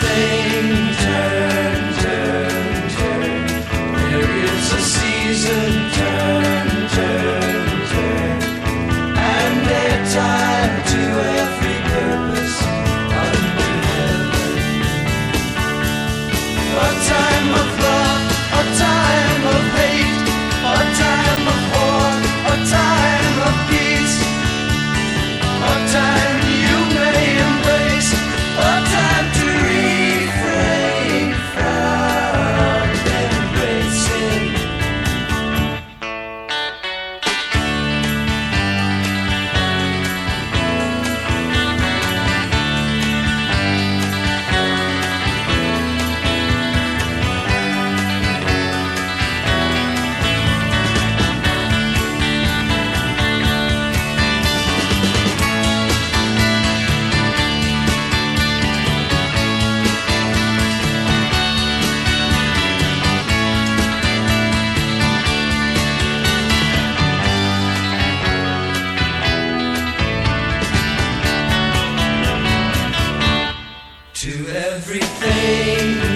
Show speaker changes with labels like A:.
A: everything turn, turn, turn. There is a season, turn, turn, turn. And they're tied to every purpose under heaven. A time of love, a time of hate, a time of war, a time of peace, a time you may embrace, a time to refrain from embracing. To everything